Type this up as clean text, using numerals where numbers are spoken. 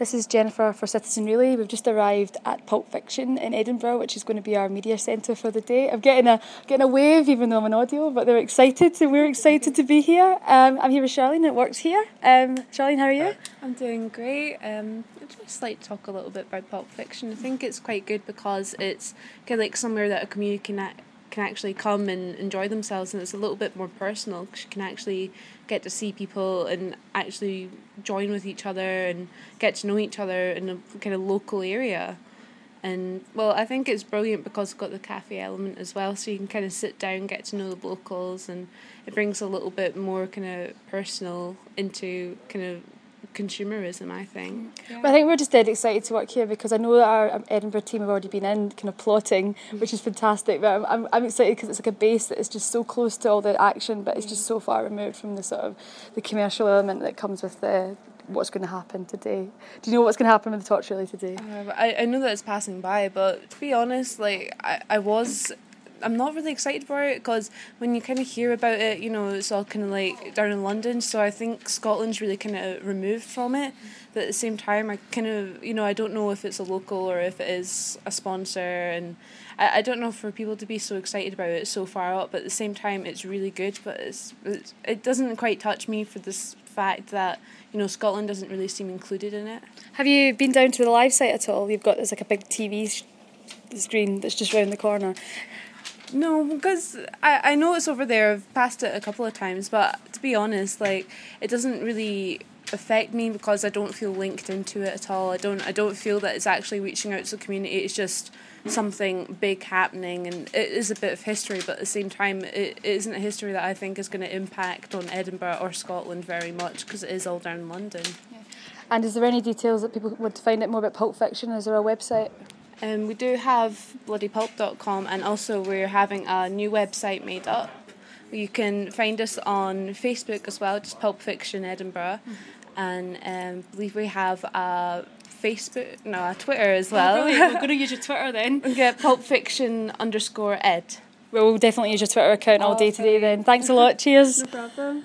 This is Jennifer for Citizen Relay. We've just arrived at Pulp Fiction in Edinburgh, which is going to be our media centre for the day. I'm getting a wave, even though I'm on audio, but they're excited, so we're excited to be here. I'm here with Charlene, that works here. Charlene, how are you? I'm doing great. I'd just like to talk a little bit about Pulp Fiction. I think it's quite good because it's kind of like somewhere that a community can actually come and enjoy themselves, and it's a little bit more personal because you can actually get to see people and actually join with each other and get to know each other in a kind of local area. And well, I think it's brilliant because it's got the cafe element as well, so you can kind of sit down, get to know the locals, and it brings a little bit more kind of personal into kind of consumerism, I think. Yeah. Well, I think we're just dead excited to work here because I know that our Edinburgh team have already been in kind of plotting, which is fantastic, but I'm excited because it's like a base that is just so close to all the action, but it's just so far removed from the sort of the commercial element that comes with what's going to happen today. Do you know what's going to happen with the torch relay today? I know that it's passing by, but to be honest, like I'm not really excited for it because when you kind of hear about it, you know, it's all kind of like down in London, so I think Scotland's really kind of removed from it, but at the same time I kind of, you know, I don't know if it's a local or if it is a sponsor, and I don't know for people to be so excited about it so far up, but at the same time it's really good, but it doesn't quite touch me for this fact that, you know, Scotland doesn't really seem included in it. Have you been down to the live site at all? You've got this like a big TV screen that's just round the corner. No, because I know it's over there. I've passed it a couple of times, but to be honest, like, it doesn't really affect me because I don't feel linked into it at all. I don't feel that it's actually reaching out to the community. It's just something big happening, and it is a bit of history, but at the same time it isn't a history that I think is going to impact on Edinburgh or Scotland very much because it is all down London. Yeah. And is there any details that people want to find out more about Pulp Fiction? Is there a website? We do have blooddypulp.com, and also we're having a new website made up. You can find us on Facebook as well, just Pulp Fiction Edinburgh, and I believe we have a Twitter as well. Oh, brilliant. We're going to use your Twitter then. Get Pulp Fiction _Ed. We'll definitely use your Twitter account all day today then. Thanks a lot. Cheers. No problem.